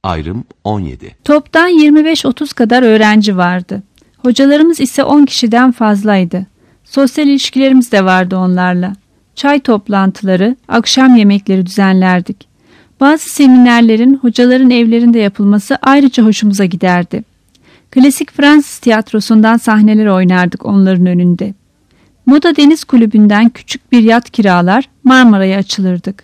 Ayrım 17. Toptan 25-30 kadar öğrenci vardı. Hocalarımız ise 10 kişiden fazlaydı. Sosyal ilişkilerimiz de vardı onlarla. Çay toplantıları, akşam yemekleri düzenlerdik. Bazı seminerlerin hocaların evlerinde yapılması ayrıca hoşumuza giderdi. Klasik Fransız tiyatrosundan sahneler oynardık onların önünde. Moda Deniz Kulübü'nden küçük bir yat kiralar Marmara'ya açılırdık.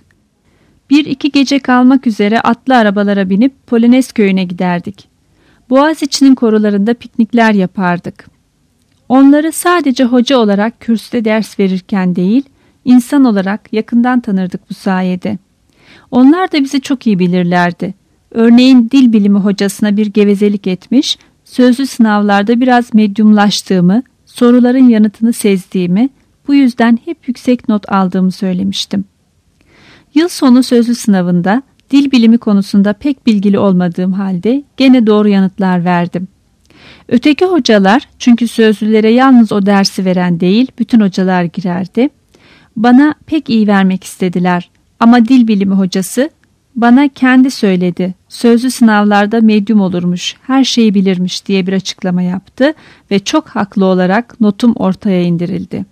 1-2 gece kalmak üzere atlı arabalara binip Polonez köyüne giderdik. Boğaziçi'nin korularında piknikler yapardık. Onları sadece hoca olarak kürsüde ders verirken değil, insan olarak yakından tanırdık bu sayede. Onlar da bizi çok iyi bilirlerdi. Örneğin dil bilimi hocasına bir gevezelik etmiş, sözlü sınavlarda biraz medyumlaştığımı, soruların yanıtını sezdiğimi, bu yüzden hep yüksek not aldığımı söylemiştim. Yıl sonu sözlü sınavında dil bilimi konusunda pek bilgili olmadığım halde gene doğru yanıtlar verdim. Öteki hocalar, çünkü sözlülere yalnız o dersi veren değil, bütün hocalar girerdi, bana pek iyi vermek istediler. Ama dil bilimi hocası bana kendi söyledi, sözlü sınavlarda medyum olurmuş, her şeyi bilirmiş diye bir açıklama yaptı ve çok haklı olarak notum ortaya indirildi.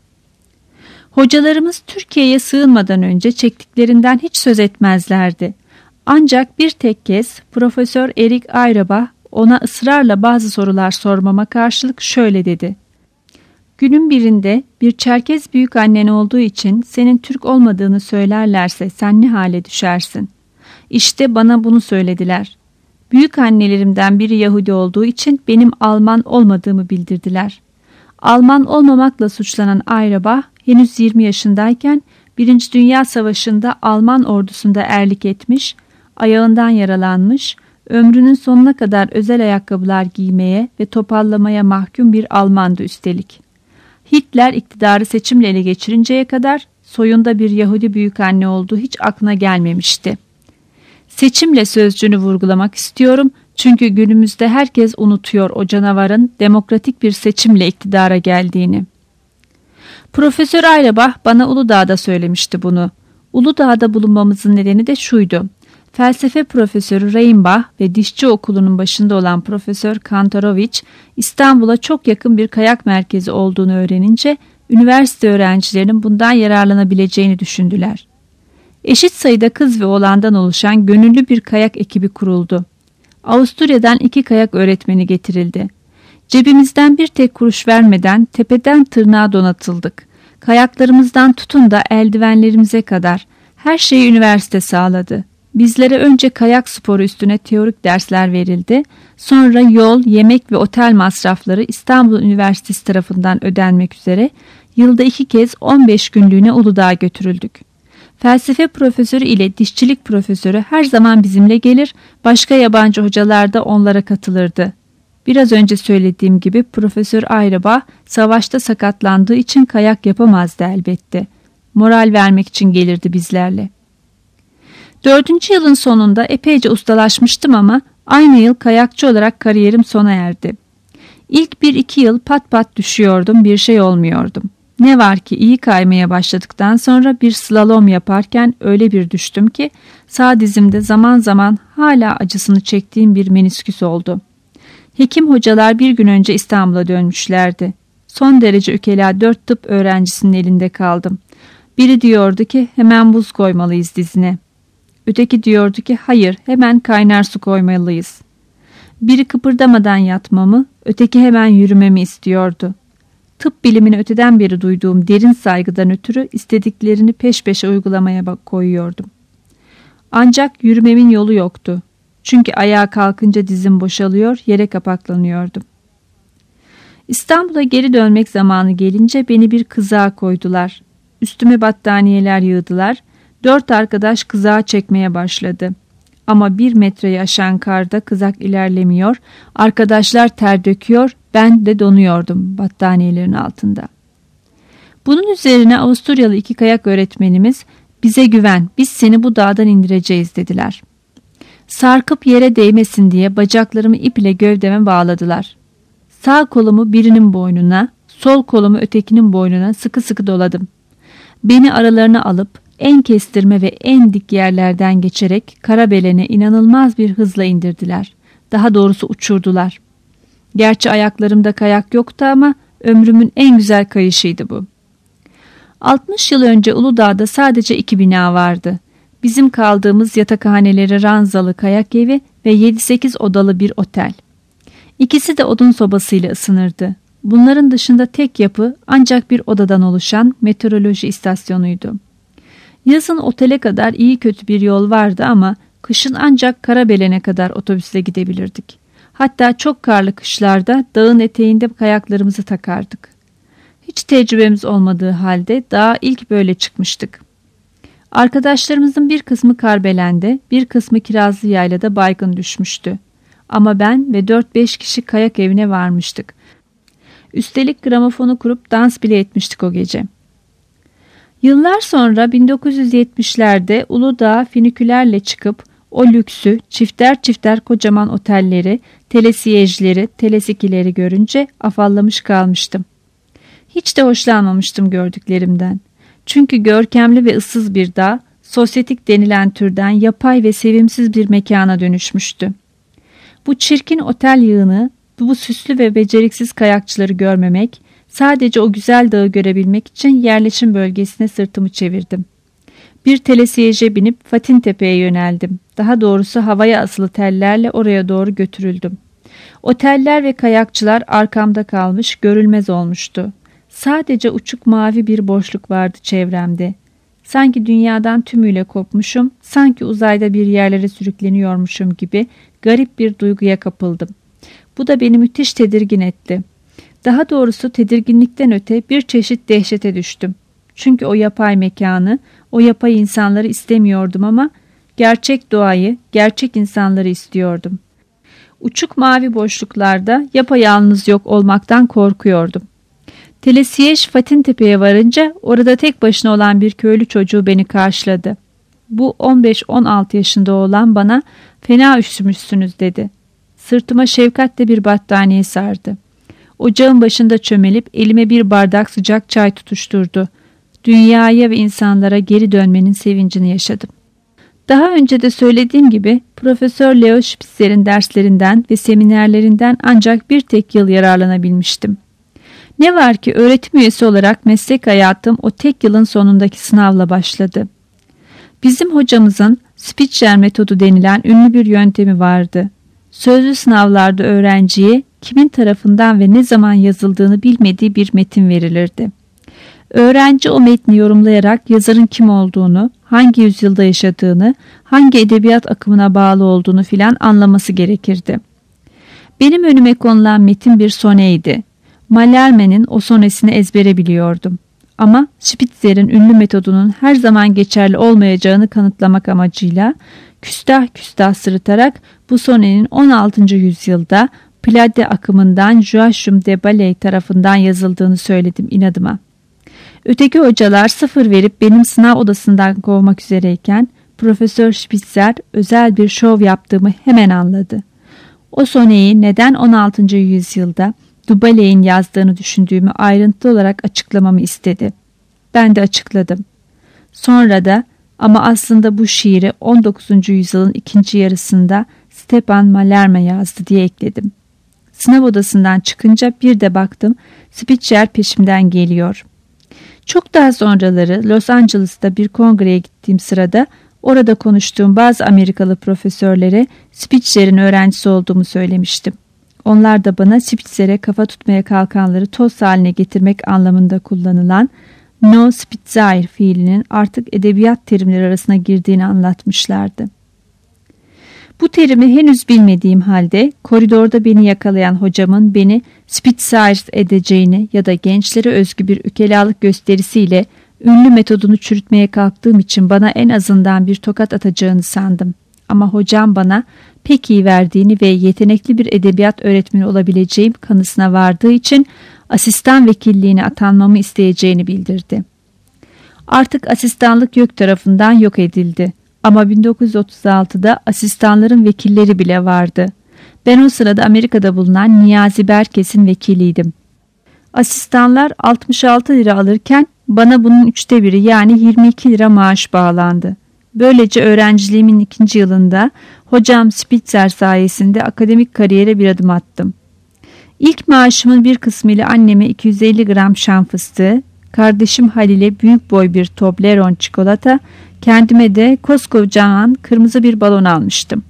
Hocalarımız Türkiye'ye sığınmadan önce çektiklerinden hiç söz etmezlerdi. Ancak bir tek kez Profesör Erik Ayrabah ona ısrarla bazı sorular sormama karşılık şöyle dedi. Günün birinde bir Çerkez büyükannen olduğu için senin Türk olmadığını söylerlerse sen ne hale düşersin? İşte bana bunu söylediler. Büyükannelerimden biri Yahudi olduğu için benim Alman olmadığımı bildirdiler. Alman olmamakla suçlanan Ayrabah henüz 20 yaşındayken 1. Dünya Savaşı'nda Alman ordusunda erlik etmiş, ayağından yaralanmış, ömrünün sonuna kadar özel ayakkabılar giymeye ve topallamaya mahkum bir Almandı üstelik. Hitler iktidarı seçimle ele geçirinceye kadar soyunda bir Yahudi büyükanne olduğu hiç aklına gelmemişti. Seçimle sözcüğünü vurgulamak istiyorum çünkü günümüzde herkes unutuyor o canavarın demokratik bir seçimle iktidara geldiğini. Profesör Ayrabah bana Uludağ'da söylemişti bunu. Uludağ'da bulunmamızın nedeni de şuydu. Felsefe profesörü Reinbach ve dişçi okulunun başında olan Profesör Kantarovich İstanbul'a çok yakın bir kayak merkezi olduğunu öğrenince üniversite öğrencilerinin bundan yararlanabileceğini düşündüler. Eşit sayıda kız ve oğlandan oluşan gönüllü bir kayak ekibi kuruldu. Avusturya'dan 2 kayak öğretmeni getirildi. Cebimizden bir tek kuruş vermeden tepeden tırnağa donatıldık. Kayaklarımızdan tutun da eldivenlerimize kadar her şeyi üniversite sağladı. Bizlere önce kayak sporu üstüne teorik dersler verildi. Sonra yol, yemek ve otel masrafları İstanbul Üniversitesi tarafından ödenmek üzere yılda 2 kez 15 günlüğüne Uludağ'a götürüldük. Felsefe profesörü ile dişçilik profesörü her zaman bizimle gelir, başka yabancı hocalar da onlara katılırdı. Biraz önce söylediğim gibi Profesör Ayrabah savaşta sakatlandığı için kayak yapamazdı elbette. Moral vermek için gelirdi bizlerle. 4. yılın sonunda epeyce ustalaşmıştım ama aynı yıl kayakçı olarak kariyerim sona erdi. İlk 1-2 yıl pat pat düşüyordum, bir şey olmuyordum. Ne var ki iyi kaymaya başladıktan sonra bir slalom yaparken öyle bir düştüm ki sağ dizimde zaman zaman hala acısını çektiğim bir menisküs oldu. Hekim hocalar bir gün önce İstanbul'a dönmüşlerdi. Son derece ukala 4 tıp öğrencisinin elinde kaldım. Biri diyordu ki hemen buz koymalıyız dizine. Öteki diyordu ki hayır, hemen kaynar su koymalıyız. Biri kıpırdamadan yatmamı, öteki hemen yürümemi istiyordu. Tıp bilimine öteden beri duyduğum derin saygıdan ötürü istediklerini peş peşe uygulamaya koyuyordum. Ancak yürümemin yolu yoktu. Çünkü ayağa kalkınca dizim boşalıyor, yere kapaklanıyordum. İstanbul'a geri dönmek zamanı gelince beni bir kızağa koydular. Üstüme battaniyeler yığdılar. 4 arkadaş kızağa çekmeye başladı. Ama 1 metreyi aşan karda kızak ilerlemiyor, arkadaşlar ter döküyor, ben de donuyordum battaniyelerin altında. Bunun üzerine Avusturyalı 2 kayak öğretmenimiz, bize güven, biz seni bu dağdan indireceğiz dediler. Sarkıp yere değmesin diye bacaklarımı ip ile gövdeme bağladılar. Sağ kolumu birinin boynuna, sol kolumu ötekinin boynuna sıkı sıkı doladım. Beni aralarına alıp en kestirme ve en dik yerlerden geçerek Karabelen'e inanılmaz bir hızla indirdiler. Daha doğrusu uçurdular. Gerçi ayaklarımda kayak yoktu ama ömrümün en güzel kayışıydı bu. 60 yıl önce Uludağ'da sadece 2 bina vardı. Bizim kaldığımız yatakhaneleri ranzalı kayak evi ve 7-8 odalı bir otel. İkisi de odun sobasıyla ısınırdı. Bunların dışında tek yapı ancak bir odadan oluşan meteoroloji istasyonuydu. Yazın otele kadar iyi kötü bir yol vardı ama kışın ancak Karabelen'e kadar otobüsle gidebilirdik. Hatta çok karlı kışlarda dağın eteğinde kayaklarımızı takardık. Hiç tecrübemiz olmadığı halde dağa ilk böyle çıkmıştık. Arkadaşlarımızın bir kısmı Karabelen'de, bir kısmı Kirazlı Yayla'da baygın düşmüştü. Ama ben ve 4-5 kişi kayak evine varmıştık. Üstelik gramofonu kurup dans bile etmiştik o gece. Yıllar sonra 1970'lerde Uludağ'a finikülerle çıkıp o lüksü, çifter çifter kocaman otelleri, telesiyejleri, telesikileri görünce afallamış kalmıştım. Hiç de hoşlanmamıştım gördüklerimden. Çünkü görkemli ve ıssız bir dağ, sosyetik denilen türden yapay ve sevimsiz bir mekana dönüşmüştü. Bu çirkin otel yığını, bu süslü ve beceriksiz kayakçıları görmemek, sadece o güzel dağı görebilmek için yerleşim bölgesine sırtımı çevirdim. Bir telesiyeje binip Fatintepe'ye yöneldim. Daha doğrusu havaya asılı tellerle oraya doğru götürüldüm. Oteller ve kayakçılar arkamda kalmış, görülmez olmuştu. Sadece uçuk mavi bir boşluk vardı çevremde. Sanki dünyadan tümüyle kopmuşum, sanki uzayda bir yerlere sürükleniyormuşum gibi garip bir duyguya kapıldım. Bu da beni müthiş tedirgin etti. Daha doğrusu tedirginlikten öte bir çeşit dehşete düştüm. Çünkü o yapay mekanı, o yapay insanları istemiyordum ama gerçek doğayı, gerçek insanları istiyordum. Uçuk mavi boşluklarda yapayalnız yok olmaktan korkuyordum. Telesiyej Fatintepe'ye varınca orada tek başına olan bir köylü çocuğu beni karşıladı. Bu 15-16 yaşında olan bana "Fena üşümüşsünüz" dedi. Sırtıma şefkatle bir battaniye sardı. Ocağın başında çömelip elime bir bardak sıcak çay tutuşturdu. Dünyaya ve insanlara geri dönmenin sevincini yaşadım. Daha önce de söylediğim gibi Profesör Leo Spitzer'in derslerinden ve seminerlerinden ancak bir tek yıl yararlanabilmiştim. Ne var ki öğretim üyesi olarak meslek hayatım o tek yılın sonundaki sınavla başladı. Bizim hocamızın Spitzer metodu denilen ünlü bir yöntemi vardı. Sözlü sınavlarda öğrenciye kimin tarafından ve ne zaman yazıldığını bilmediği bir metin verilirdi. Öğrenci o metni yorumlayarak yazarın kim olduğunu, hangi yüzyılda yaşadığını, hangi edebiyat akımına bağlı olduğunu filan anlaması gerekirdi. Benim önüme konulan metin bir soneydi. Mallarmé'nin o sonesini ezbere biliyordum. Ama Spitzer'in ünlü metodunun her zaman geçerli olmayacağını kanıtlamak amacıyla küstah küstah sırıtarak bu sonenin 16. yüzyılda Plade akımından Joachim de Ballay tarafından yazıldığını söyledim inadıma. Öteki hocalar sıfır verip benim sınav odasından kovmak üzereyken Profesör Spitzer özel bir şov yaptığımı hemen anladı. O soneyi neden 16. yüzyılda de Ballay'in yazdığını düşündüğümü ayrıntılı olarak açıklamamı istedi. Ben de açıkladım. Sonra da ama aslında bu şiiri 19. yüzyılın ikinci yarısında Stepan Mallarmé yazdı diye ekledim. Sınav odasından çıkınca bir de baktım Spitzer peşimden geliyor. Çok daha sonraları Los Angeles'ta bir kongreye gittiğim sırada orada konuştuğum bazı Amerikalı profesörlere Spitzer'in öğrencisi olduğumu söylemiştim. Onlar da bana Spitzer'e kafa tutmaya kalkanları toz haline getirmek anlamında kullanılan no Spitzer fiilinin artık edebiyat terimleri arasına girdiğini anlatmışlardı. Bu terimi henüz bilmediğim halde koridorda beni yakalayan hocamın beni Spitzer edeceğini ya da gençlere özgü bir ukalalık gösterisiyle ünlü metodunu çürütmeye kalktığım için bana en azından bir tokat atacağını sandım. Ama hocam bana pek iyi verdiğini ve yetenekli bir edebiyat öğretmeni olabileceğim kanısına vardığı için asistan vekilliğine atanmamı isteyeceğini bildirdi. Artık asistanlık YÖK tarafından yok edildi. Ama 1936'da asistanların vekilleri bile vardı. Ben o sırada Amerika'da bulunan Niyazi Berkes'in vekiliydim. Asistanlar 66 lira alırken Bana bunun 1/3 yani 22 lira maaş bağlandı. Böylece öğrenciliğimin 2. yılında hocam Spitzer sayesinde akademik kariyere bir adım attım. İlk maaşımın bir kısmıyla anneme 250 gram şan fıstığı, kardeşim Halil'e büyük boy bir Toblerone çikolata, kendime de koskocaman kırmızı bir balon almıştım.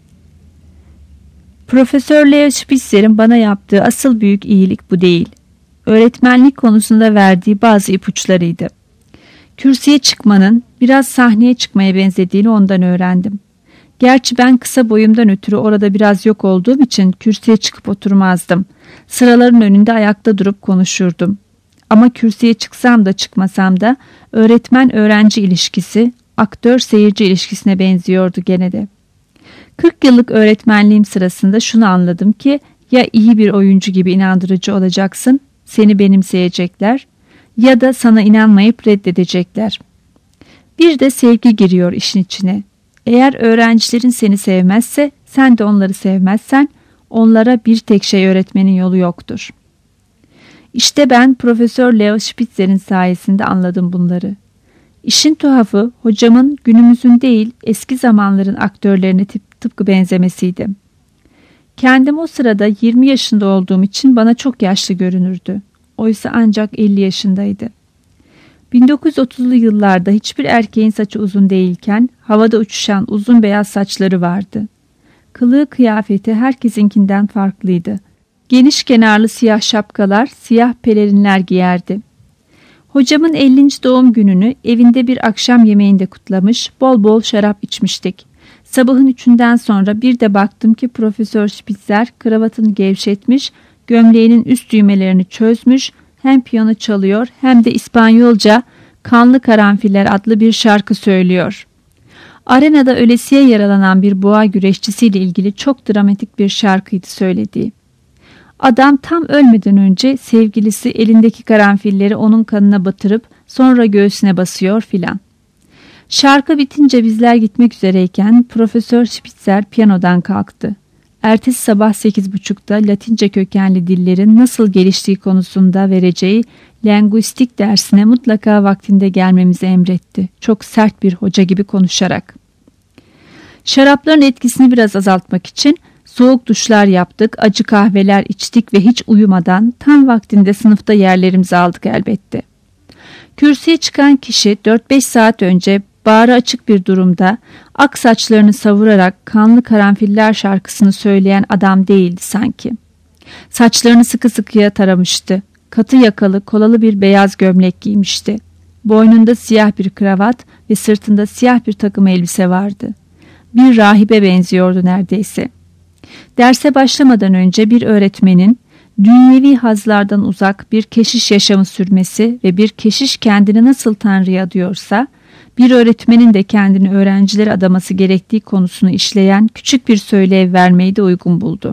Profesör Leo Spitzer'in bana yaptığı asıl büyük iyilik bu değil. Öğretmenlik konusunda verdiği bazı ipuçlarıydı. Kürsüye çıkmanın biraz sahneye çıkmaya benzediğini ondan öğrendim. Gerçi ben kısa boyumdan ötürü orada biraz yok olduğum için kürsüye çıkıp oturmazdım. Sıraların önünde ayakta durup konuşurdum. Ama kürsüye çıksam da çıkmasam da öğretmen-öğrenci ilişkisi aktör-seyirci ilişkisine benziyordu gene de. 40 yıllık öğretmenliğim sırasında şunu anladım ki ya iyi bir oyuncu gibi inandırıcı olacaksın, seni benimseyecekler ya da sana inanmayıp reddedecekler. Bir de sevgi giriyor işin içine. Eğer öğrencilerin seni sevmezse, sen de onları sevmezsen onlara bir tek şey öğretmenin yolu yoktur. İşte ben Profesör Leo Spitzer'in sayesinde anladım bunları. İşin tuhafı hocamın günümüzün değil eski zamanların aktörlerine tıpkı benzemesiydi. Kendim o sırada 20 yaşında olduğum için bana çok yaşlı görünürdü. Oysa ancak 50 yaşındaydı. 1930'lu yıllarda hiçbir erkeğin saçı uzun değilken havada uçuşan uzun beyaz saçları vardı. Kılığı kıyafeti herkesinkinden farklıydı. Geniş kenarlı siyah şapkalar, siyah pelerinler giyerdi. Hocamın 50. doğum gününü evinde bir akşam yemeğinde kutlamış, bol bol şarap içmiştik. Sabahın 3'ünden sonra bir de baktım ki Profesör Spitzer kravatını gevşetmiş, gömleğinin üst düğmelerini çözmüş, hem piyano çalıyor hem de İspanyolca "Kanlı Karanfiller" adlı bir şarkı söylüyor. Arenada ölesiye yaralanan bir boğa güreşçisiyle ilgili çok dramatik bir şarkıydı söylediği. Adam tam ölmeden önce sevgilisi elindeki karanfilleri onun kanına batırıp sonra göğsüne basıyor filan. Şarkı bitince bizler gitmek üzereyken Profesör Spitzer piyanodan kalktı. Ertesi sabah 8.30'da Latince kökenli dillerin nasıl geliştiği konusunda vereceği linguistik dersine mutlaka vaktinde gelmemizi emretti. Çok sert bir hoca gibi konuşarak. Şarapların etkisini biraz azaltmak için soğuk duşlar yaptık, acı kahveler içtik ve hiç uyumadan tam vaktinde sınıfta yerlerimizi aldık elbette. Kürsüye çıkan kişi 4-5 saat önce bağrı açık bir durumda ak saçlarını savurarak "Kanlı Karanfiller" şarkısını söyleyen adam değildi sanki. Saçlarını sıkı sıkıya taramıştı. Katı yakalı, kolalı bir beyaz gömlek giymişti. Boynunda siyah bir kravat ve sırtında siyah bir takım elbise vardı. Bir rahibe benziyordu neredeyse. Derse başlamadan önce bir öğretmenin dünyevi hazlardan uzak bir keşiş yaşamı sürmesi ve bir keşiş kendini nasıl Tanrı'ya adıyorsa, bir öğretmenin de kendini öğrencilere adaması gerektiği konusunu işleyen küçük bir söylev vermeyi de uygun buldu.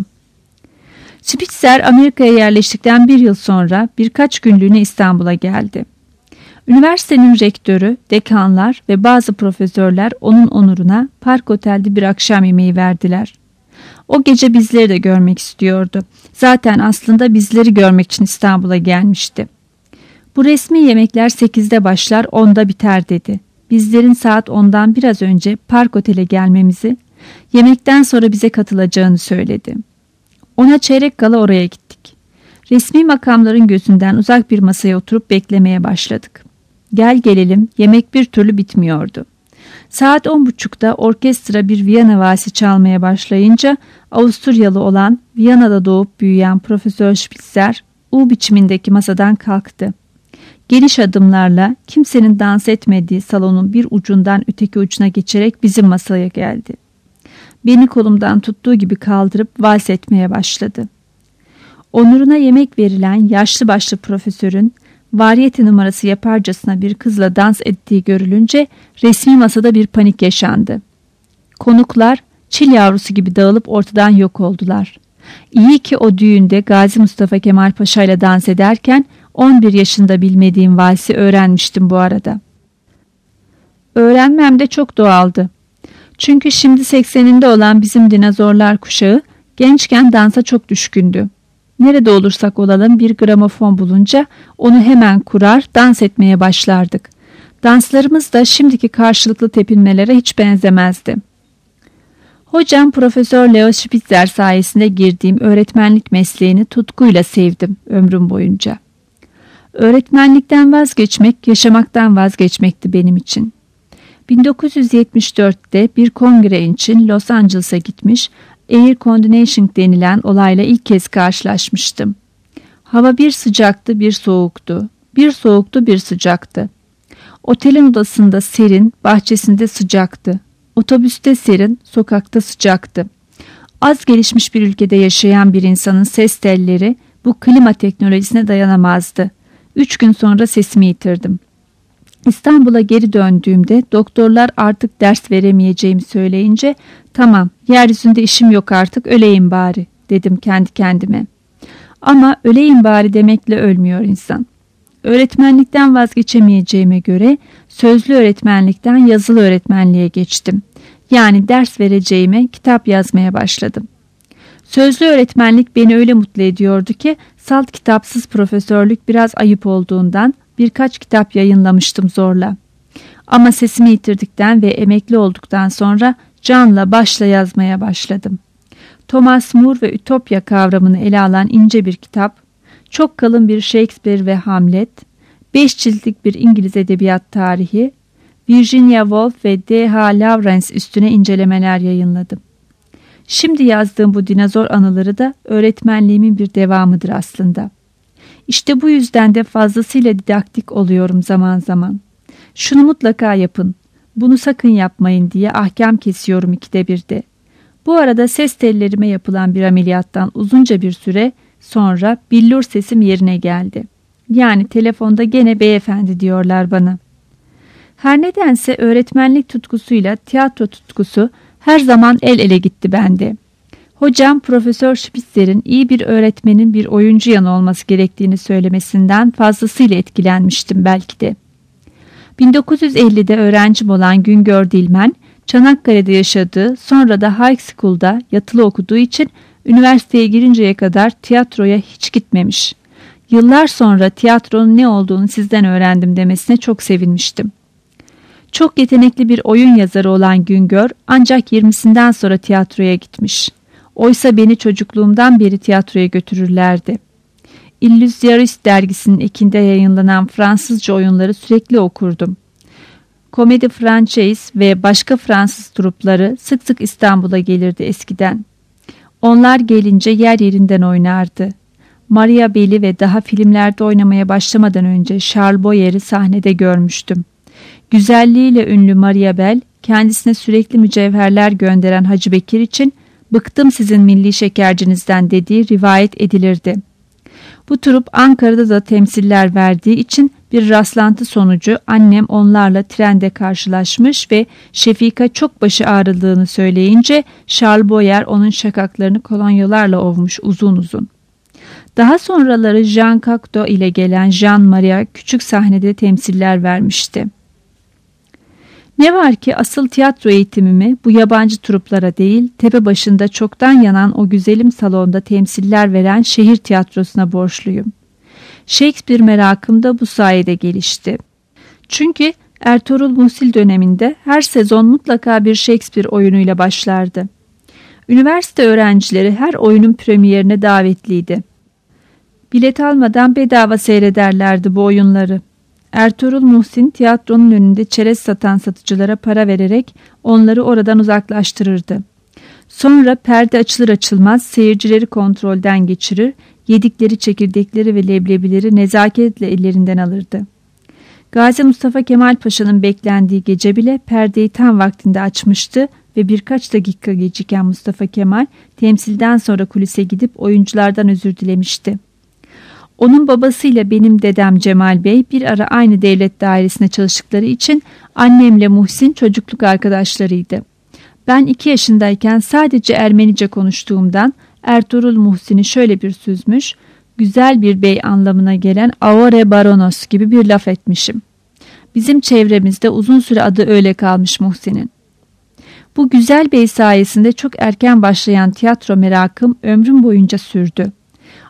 Spitzer Amerika'ya yerleştikten 1 yıl sonra birkaç günlüğüne İstanbul'a geldi. Üniversitenin rektörü, dekanlar ve bazı profesörler onun onuruna Park Otel'de bir akşam yemeği verdiler. O gece bizleri de görmek istiyordu. Zaten aslında bizleri görmek için İstanbul'a gelmişti. Bu resmi yemekler 8'de başlar 10'da biter dedi. Bizlerin saat 10'dan biraz önce Park Otel'e gelmemizi, yemekten sonra bize katılacağını söyledi. Ona çeyrek kala oraya gittik. Resmi makamların gözünden uzak bir masaya oturup beklemeye başladık. Gel gelelim yemek bir türlü bitmiyordu. Saat 10.30'da orkestra bir Viyana valsi çalmaya başlayınca Avusturyalı olan, Viyana'da doğup büyüyen Profesör Spitzer U biçimindeki masadan kalktı. Geniş adımlarla kimsenin dans etmediği salonun bir ucundan öteki ucuna geçerek bizim masaya geldi. Beni kolumdan tuttuğu gibi kaldırıp vals etmeye başladı. Onuruna yemek verilen yaşlı başlı profesörün varyete numarası yaparcasına bir kızla dans ettiği görülünce resmi masada bir panik yaşandı. Konuklar çil yavrusu gibi dağılıp ortadan yok oldular. İyi ki o düğünde Gazi Mustafa Kemal Paşa ile dans ederken 11 yaşında bilmediğim valsi öğrenmiştim bu arada. Öğrenmem de çok doğaldı. Çünkü şimdi 80'inde olan bizim dinozorlar kuşağı gençken dansa çok düşkündü. Nerede olursak olalım bir gramofon bulunca onu hemen kurar, dans etmeye başlardık. Danslarımız da şimdiki karşılıklı tepinmelere hiç benzemezdi. Hocam Profesör Leo Spitzer sayesinde girdiğim öğretmenlik mesleğini tutkuyla sevdim ömrüm boyunca. Öğretmenlikten vazgeçmek, yaşamaktan vazgeçmekti benim için. 1974'te bir kongre için Los Angeles'a gitmiş, air conditioning denilen olayla ilk kez karşılaşmıştım. Hava bir sıcaktı, bir soğuktu. Bir soğuktu, bir sıcaktı. Otelin odasında serin, bahçesinde sıcaktı. Otobüste serin, sokakta sıcaktı. Az gelişmiş bir ülkede yaşayan bir insanın ses telleri bu klima teknolojisine dayanamazdı. 3 gün sonra sesimi yitirdim. İstanbul'a geri döndüğümde doktorlar artık ders veremeyeceğimi söyleyince tamam, yeryüzünde işim yok artık, öleyim bari dedim kendi kendime. Ama öleyim bari demekle ölmüyor insan. Öğretmenlikten vazgeçemeyeceğime göre sözlü öğretmenlikten yazılı öğretmenliğe geçtim. Yani ders vereceğime kitap yazmaya başladım. Sözlü öğretmenlik beni öyle mutlu ediyordu ki salt kitapsız profesörlük biraz ayıp olduğundan birkaç kitap yayınlamıştım zorla. Ama sesimi yitirdikten ve emekli olduktan sonra canla başla yazmaya başladım. Thomas More ve Ütopya kavramını ele alan ince bir kitap, çok kalın bir Shakespeare ve Hamlet, 5 ciltlik bir İngiliz edebiyat tarihi, Virginia Woolf ve D.H. Lawrence üstüne incelemeler yayınladım. Şimdi yazdığım bu dinozor anıları da öğretmenliğimin bir devamıdır aslında. İşte bu yüzden de fazlasıyla didaktik oluyorum zaman zaman. Şunu mutlaka yapın, bunu sakın yapmayın diye ahkam kesiyorum 2'de 1'de. Bu arada ses tellerime yapılan bir ameliyattan uzunca bir süre sonra billur sesim yerine geldi. Yani telefonda gene beyefendi diyorlar bana. Her nedense öğretmenlik tutkusuyla tiyatro tutkusu her zaman el ele gitti bende. Hocam Profesör Spitzer'in iyi bir öğretmenin bir oyuncu yanı olması gerektiğini söylemesinden fazlasıyla etkilenmiştim belki de. 1950'de öğrencim olan Güngör Dilmen, Çanakkale'de yaşadığı, sonra da High School'da yatılı okuduğu için üniversiteye girinceye kadar tiyatroya hiç gitmemiş. Yıllar sonra tiyatronun ne olduğunu sizden öğrendim demesine çok sevinmiştim. Çok yetenekli bir oyun yazarı olan Güngör ancak 20'sinden sonra tiyatroya gitmiş. Oysa beni çocukluğumdan beri tiyatroya götürürlerdi. Illusionist dergisinin ekinde yayınlanan Fransızca oyunları sürekli okurdum. Komedi Francaise ve başka Fransız trupları sık sık İstanbul'a gelirdi eskiden. Onlar gelince yer yerinden oynardı. Maria Belli ve daha filmlerde oynamaya başlamadan önce Charles Boyer'i sahnede görmüştüm. Güzelliğiyle ünlü Maria Bell, kendisine sürekli mücevherler gönderen Hacı Bekir için "Bıktım sizin milli şekercinizden" dediği rivayet edilirdi. Bu trup Ankara'da da temsiller verdiği için bir rastlantı sonucu annem onlarla trende karşılaşmış ve Şefika çok başı ağrıdığını söyleyince Charles Boyer onun şakaklarını kolonyalarla ovmuş uzun uzun. Daha sonraları Jean Cocteau ile gelen Jean Maria küçük sahnede temsiller vermişti. Ne var ki asıl tiyatro eğitimimi bu yabancı truplara değil, tepe başında çoktan yanan o güzelim salonda temsiller veren şehir tiyatrosuna borçluyum. Shakespeare merakım da bu sayede gelişti. Çünkü Ertuğrul Musil döneminde her sezon mutlaka bir Shakespeare oyunuyla başlardı. Üniversite öğrencileri her oyunun premierine davetliydi. Bilet almadan bedava seyrederlerdi bu oyunları. Ertuğrul Muhsin tiyatronun önünde çerez satan satıcılara para vererek onları oradan uzaklaştırırdı. Sonra perde açılır açılmaz seyircileri kontrolden geçirir, yedikleri çekirdekleri ve leblebileri nezaketle ellerinden alırdı. Gazi Mustafa Kemal Paşa'nın beklendiği gece bile perdeyi tam vaktinde açmıştı ve birkaç dakika geciken Mustafa Kemal temsilden sonra kulise gidip oyunculardan özür dilemişti. Onun babasıyla benim dedem Cemal Bey bir ara aynı devlet dairesinde çalıştıkları için annemle Muhsin çocukluk arkadaşlarıydı. Ben 2 yaşındayken sadece Ermenice konuştuğumdan Ertuğrul Muhsin'i şöyle bir süzmüş, güzel bir bey anlamına gelen Aore Baronos gibi bir laf etmişim. Bizim çevremizde uzun süre adı öyle kalmış Muhsin'in. Bu güzel bey sayesinde çok erken başlayan tiyatro merakım ömrüm boyunca sürdü.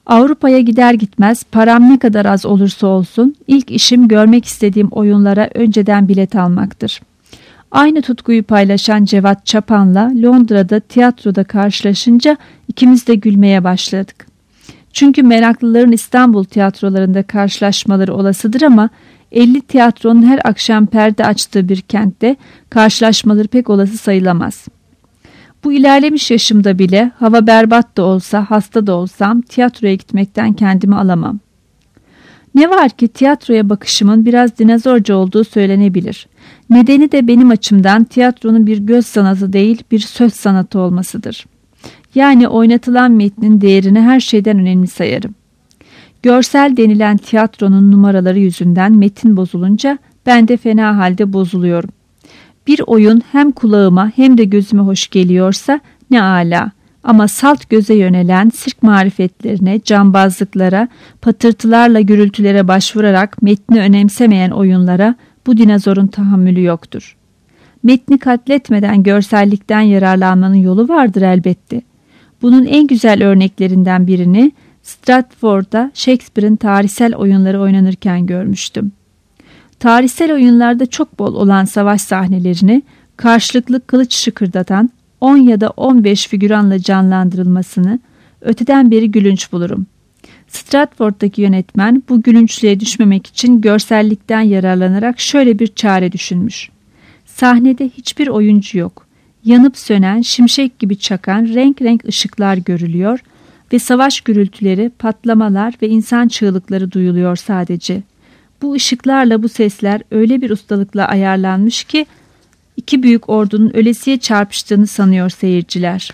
Avrupa'ya gider gitmez param ne kadar az olursa olsun ilk işim görmek istediğim oyunlara önceden bilet almaktır. Aynı tutkuyu paylaşan Cevat Çapan'la Londra'da tiyatroda karşılaşınca ikimiz de gülmeye başladık. Çünkü meraklıların İstanbul tiyatrolarında karşılaşmaları olasıdır ama 50 tiyatronun her akşam perde açtığı bir kentte karşılaşmaları pek olası sayılamaz. Bu ilerlemiş yaşımda bile hava berbat da olsa hasta da olsam tiyatroya gitmekten kendimi alamam. Ne var ki tiyatroya bakışımın biraz dinozorca olduğu söylenebilir. Nedeni de benim açımdan tiyatronun bir göz sanatı değil bir söz sanatı olmasıdır. Yani oynatılan metnin değerini her şeyden önemli sayarım. Görsel denilen tiyatronun numaraları yüzünden metin bozulunca ben de fena halde bozuluyorum. Bir oyun hem kulağıma hem de gözüme hoş geliyorsa ne âlâ. Ama salt göze yönelen sirk marifetlerine, cambazlıklara, patırtılarla gürültülere başvurarak metni önemsemeyen oyunlara bu dinozorun tahammülü yoktur. Metni katletmeden görsellikten yararlanmanın yolu vardır elbette. Bunun en güzel örneklerinden birini Stratford'da Shakespeare'in tarihsel oyunları oynanırken görmüştüm. Tarihsel oyunlarda çok bol olan savaş sahnelerini karşılıklı kılıç şıkırdatan 10 ya da 15 figüranla canlandırılmasını öteden beri gülünç bulurum. Stratford'daki yönetmen bu gülünçlüğe düşmemek için görsellikten yararlanarak şöyle bir çare düşünmüş. Sahnede hiçbir oyuncu yok. Yanıp sönen, şimşek gibi çakan renk renk ışıklar görülüyor ve savaş gürültüleri, patlamalar ve insan çığlıkları duyuluyor sadece. Bu ışıklarla bu sesler öyle bir ustalıkla ayarlanmış ki iki büyük ordunun ölesiye çarpıştığını sanıyor seyirciler.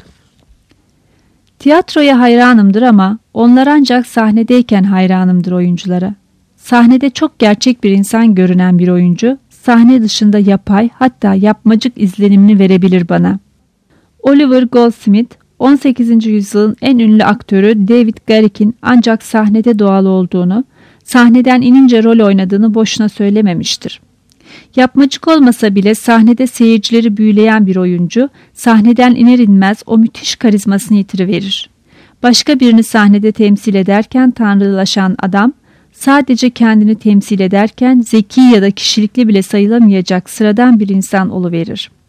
Tiyatroya hayranımdır ama onlar ancak sahnedeyken hayranımdır oyunculara. Sahnede çok gerçek bir insan görünen bir oyuncu, sahne dışında yapay hatta yapmacık izlenimini verebilir bana. Oliver Goldsmith, 18. yüzyılın en ünlü aktörü David Garrick'in ancak sahnede doğal olduğunu, sahneden inince rol oynadığını boşuna söylememiştir. Yapmacık olmasa bile sahnede seyircileri büyüleyen bir oyuncu, sahneden iner inmez o müthiş karizmasını yitiriverir. Başka birini sahnede temsil ederken tanrılaşan adam, sadece kendini temsil ederken zeki ya da kişilikli bile sayılamayacak sıradan bir insan oluverir.